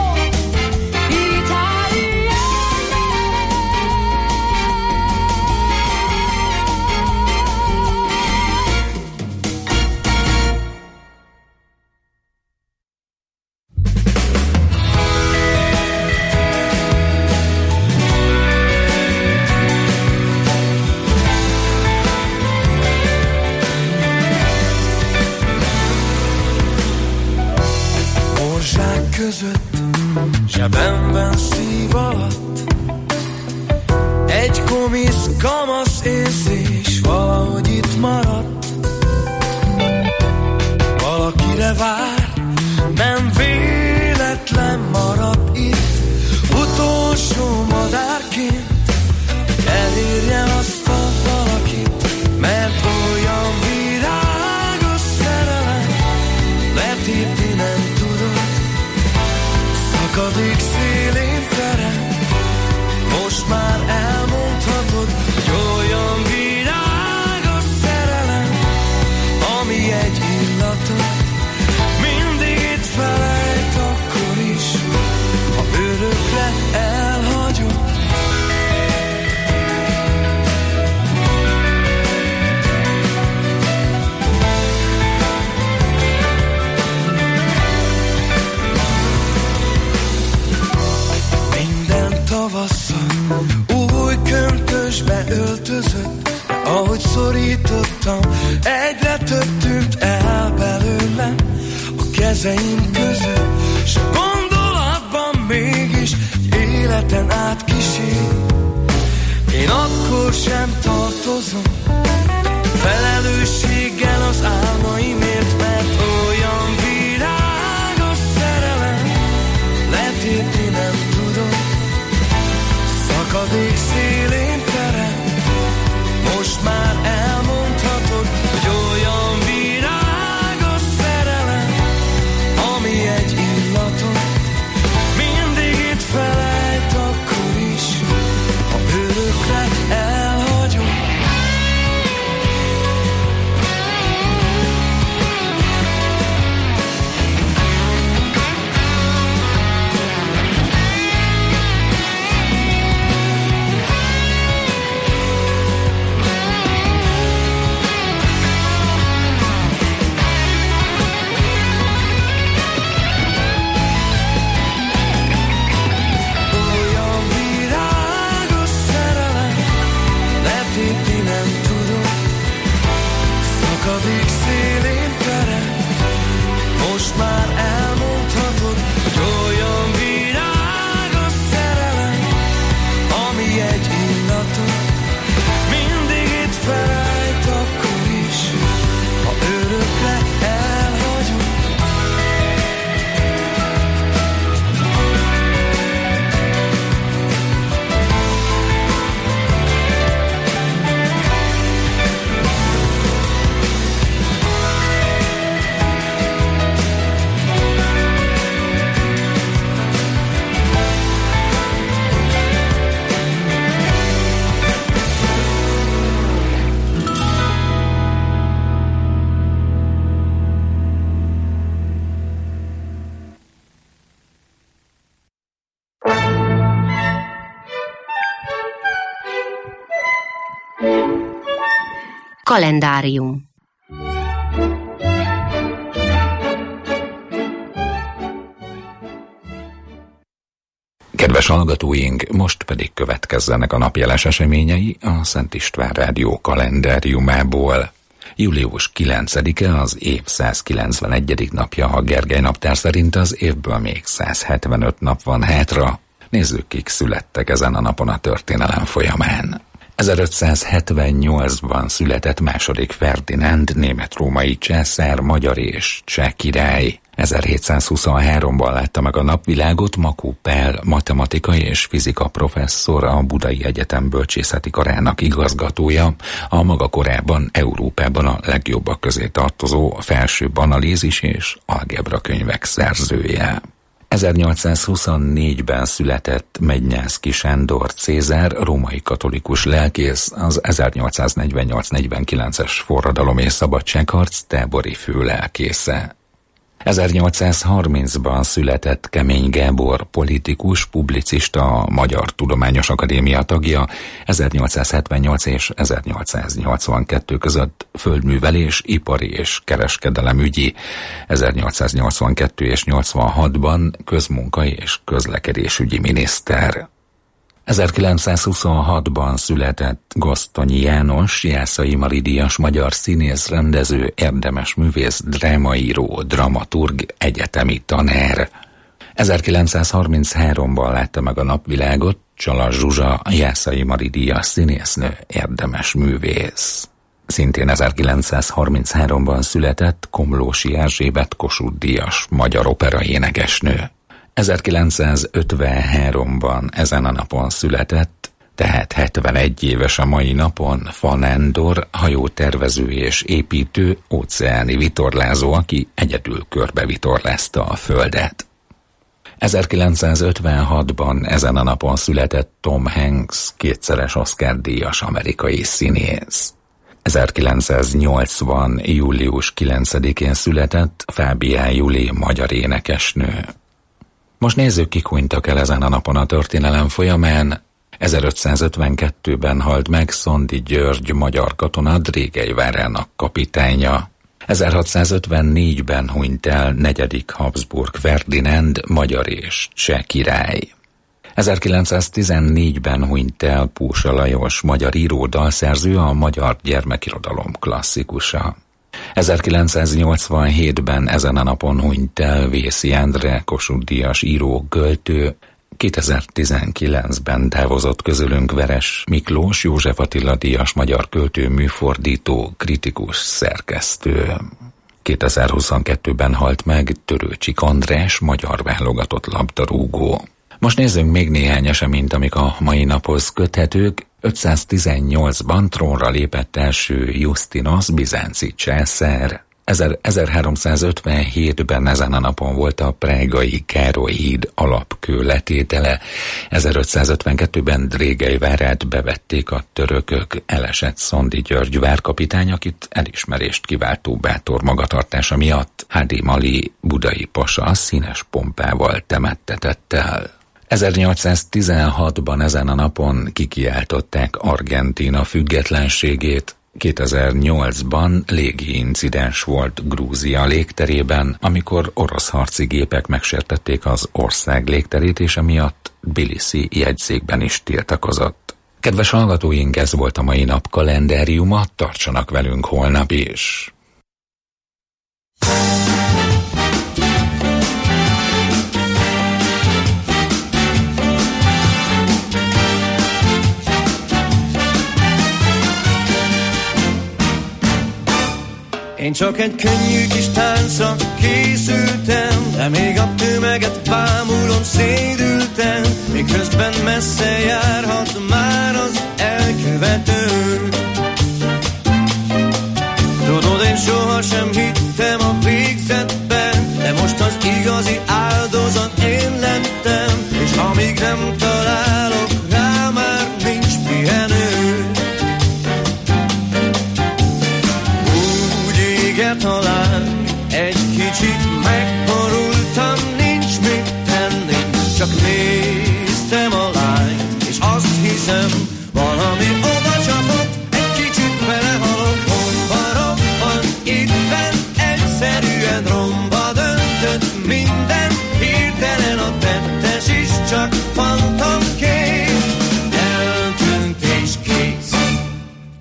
Zsebemben szív alatt egy komisz kamasz érzés valahogy itt maradt. Valakire vár, nem véletlen maradt itt. Utolsó madárként elérjen azt a valakit, mert olyan virágos szerelem letépni nem tudod. Szakadék szélén terem, most már elmondhatod, hogy olyan virágos szerelem, ami egy illatot mindig itt felejt, akkor is, ha örökre elhagyod. Tavasszal új köntösbe öltözött, ahogy szorítottam, egyre több tűnt el belőlem a kezeim között, s gondolatban mégis egy életen át kísér. Én akkor sem tartozom felelősséggel az álmaimért, mert olyan virágos szerelem letépni nem tudom. Szakadék szélén terem, most már elmondhatod, hogy olyan virágos szerelem, ami egy illatot mindig itt felejt, akkor is, ha örökre elhagyom. Kalendárium. Kedves hallgatóink, most pedig következzenek a napjeles eseményei a Szent István Rádió kalendáriumából. Július 9-e az év 191. napja, a Gergely naptár szerint az évből még 175 nap van hátra. Nézzük, kik születtek ezen a napon a történelem folyamán. 1578-ban született II. Ferdinánd, német-római császár, magyar és cseh király. 1723-ban látta meg a napvilágot Makó Pál, matematikai és fizika professzor, a Budai Egyetem bölcsészeti karának igazgatója, a maga korában Európában a legjobbak közé tartozó felsőbb analízis és algebra könyvek szerzője. 1824-ben született Mednyánszky Sándor Cézár, római katolikus lelkész, az 1848-49-es forradalom és szabadságharc tábori főlelkésze. 1830-ban született Kemény Gábor, politikus, publicista, a Magyar Tudományos Akadémia tagja, 1878 és 1882 között földművelés, ipari és kereskedelemügyi, 1882 és 86-ban közmunkai és közlekedésügyi miniszter. 1926-ban született Gosztonyi János, Jászai Mari díjas magyar színész, rendező, érdemes művész, drámaíró, dramaturg, egyetemi tanár. 1933-ban látta meg a napvilágot Csalas Zsuzsa, Jászai Mari díjas színésznő, érdemes művész. Szintén 1933-ban született Komlósi Erzsébet, Kossuth díjas magyar operaénekesnő. 1953-ban ezen a napon született, tehát 71 éves a mai napon Fa Nándor, hajótervező és építő, óceáni vitorlázó, aki egyedül körbevitorlázta a Földet. 1956-ban ezen a napon született Tom Hanks, kétszeres Oscar-díjas amerikai színész. 1980. július 9-én született Fábián Juli, magyar énekesnő. Most nézzük, kik hunytak el ezen a napon a történelem folyamán. 1552-ben halt meg Szondi György, magyar katona, Drégelyvárának kapitánya. 1654-ben hunyt el 4. Habsburg Ferdinánd, magyar és cseh király. 1914-ben hunyt el Pósa Lajos, magyar író, dalszerző, a magyar gyermekirodalom klasszikusa. 1987-ben ezen a napon hunyt el Vészi Endre, Kossuth-díjas író, költő. 2019-ben távozott közülünk Veres Miklós, József Attila díjas magyar költő, műfordító, kritikus, szerkesztő. 2022-ben halt meg Törőcsik András, magyar válogatott labdarúgó. Most nézzünk még néhány eseményt, amik a mai naphoz köthetők. 518-ban trónra lépett első Jusztinosz, bizánci császár. 1357-ben ezen a napon volt a prágai Károly híd alapkő letétele. 1552-ben Drégelyvárát bevették a törökök, elesett Szondi György várkapitány, akit elismerést kiváltó bátor magatartása miatt Hadim Ali budai pasa színes pompával temettetett el. 1816-ban ezen a napon kikiáltották Argentína függetlenségét. 2008-ban légi incidens volt Grúzia légterében, amikor orosz harci gépek megsértették az ország légterét, és emiatt Tbilisi jegyzékben is tiltakozott. Kedves hallgatóink, ez volt a mai nap kalendáriuma, tartsanak velünk holnap is! Én csak egy könnyű kis táncra készültem, de még a tömeget bámulom, szédültem, miközben messze járhat már az elkövető. Tudod, én sohasem hittem a végzetben, de most az igazi áldozat én lettem, és amíg nem találok rá, már nincs pihenő. Talán egy kicsit megborultam, nincs mit tenni, csak néztem a lányt, és azt hiszem, valami oda csapott, egy kicsit belehalok.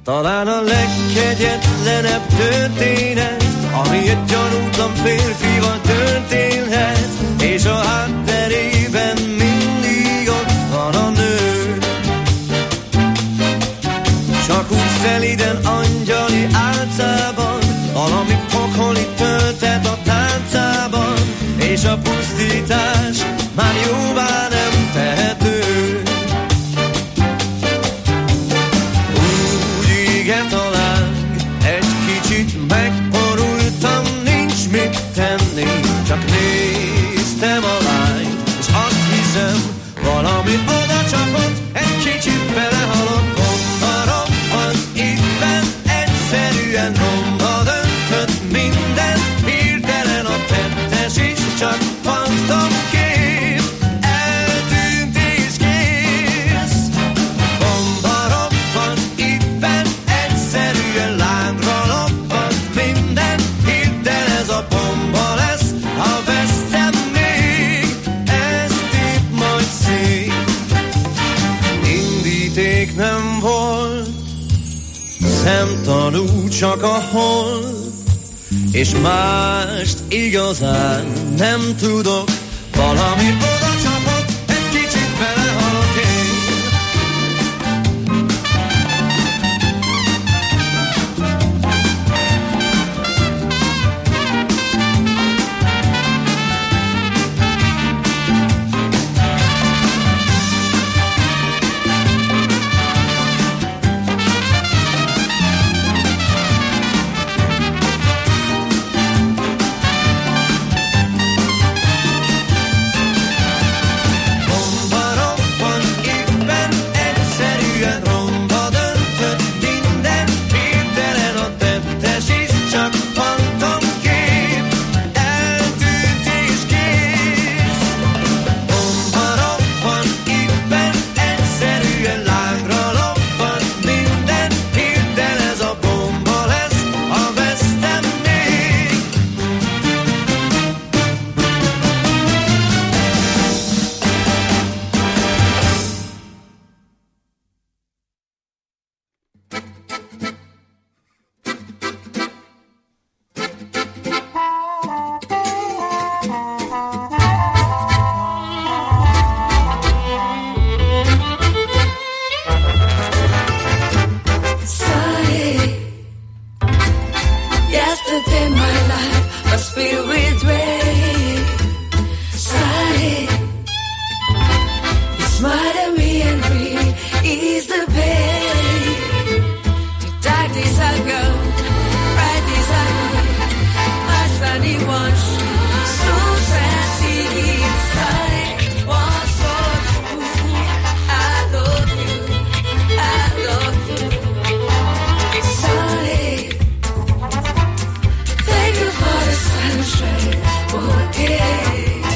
Talán a legkegyetlenebb történet, ami egy gyanútlan férfival történhet, és a hátterében mindig ott van a nő. Csak úgy szeliden angyali álcában, valami pokoli töltet a táncában, és a pusztítás már jóvá nem tehető. Úgy igen, talán egy kicsit megborultam, nincs mit tenni, csak néztem a lányt, és azt hiszem, valami oda csapott, egy kicsit belehalott, bomba robbant, itt bent egyszerűen romba döntött minden, hirtelen a tettes is csak fantomkép, eltűnt és kész. Bomba robbant, itt bent egyszerűen lángra lobbant minden, hidd el, ez a bomba lesz, ha vesztem még, ezt itt majd szép. Indíték nem volt, szemtanú csak a hold, és mást igazán nem tudok, valami oda csapott, egy kicsit belehalok én.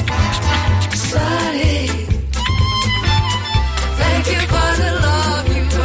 Thank you for the love you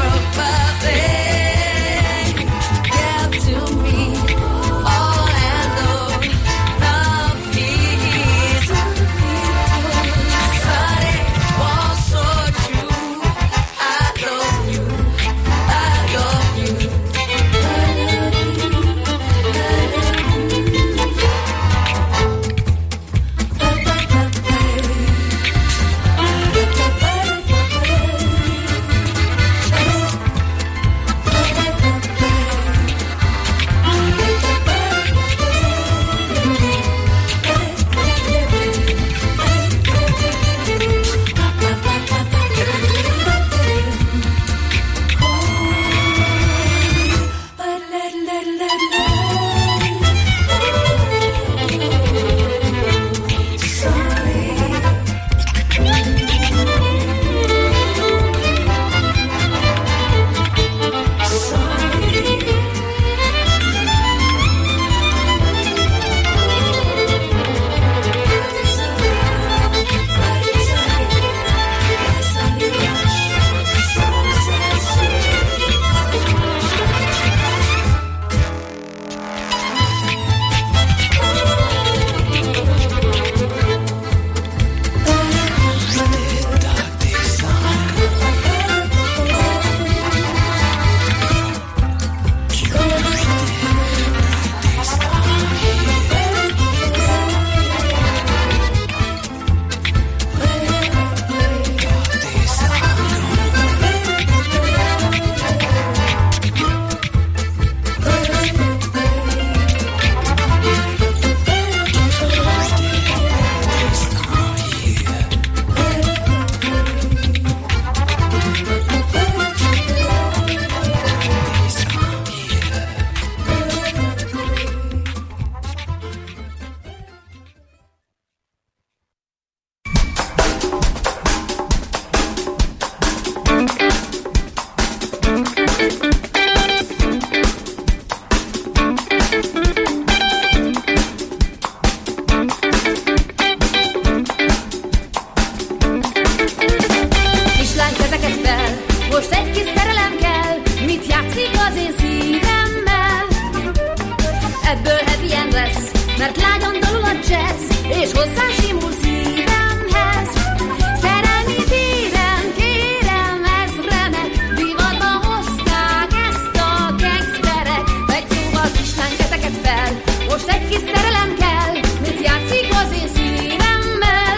mert lágyan dalul a jazz, és hozzá simul szívemhez. Szerelmi téren, kérem, ez remek, divatba hozták ezt a gangsterek. Egy szóval kislány, kezeket fel, most egy kis szerelem kell, mit játszik az én szívemmel.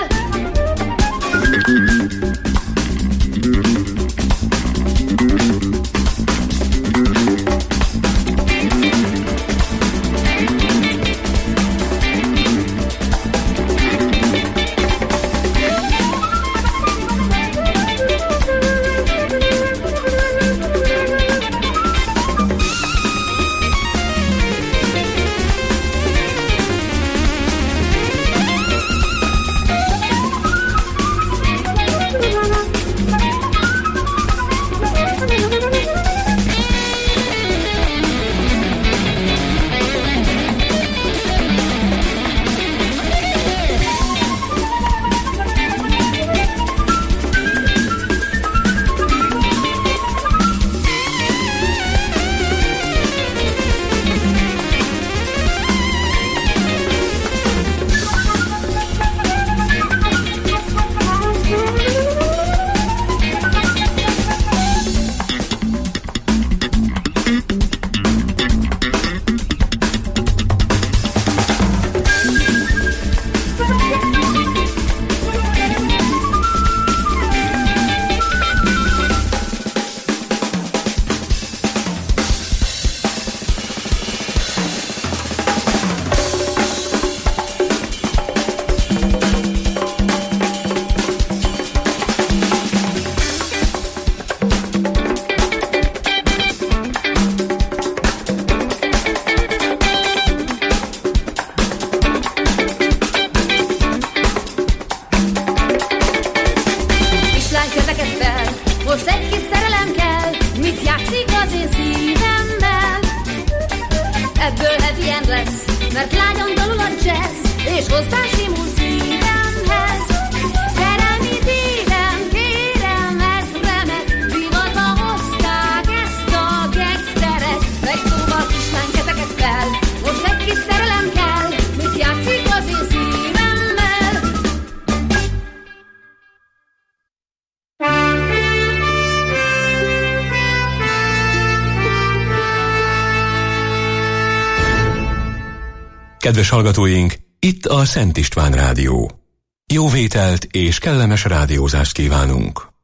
Most egy kis szerelem kell, mit játszik az én szívemmel. Ebből happy end lesz, mert lágyan dalul a jazz, és hozzá simul szívemhez. Szerelmi téren, kérem, ez remek, divatba hozták ezt a gangsterek. Egy szóval kislány, kezeket fel, most egy kis szerelem kell, mit játszik az én szívemmel. Kedves hallgatóink, itt a Szent István Rádió. Jó vételt és kellemes rádiózást kívánunk!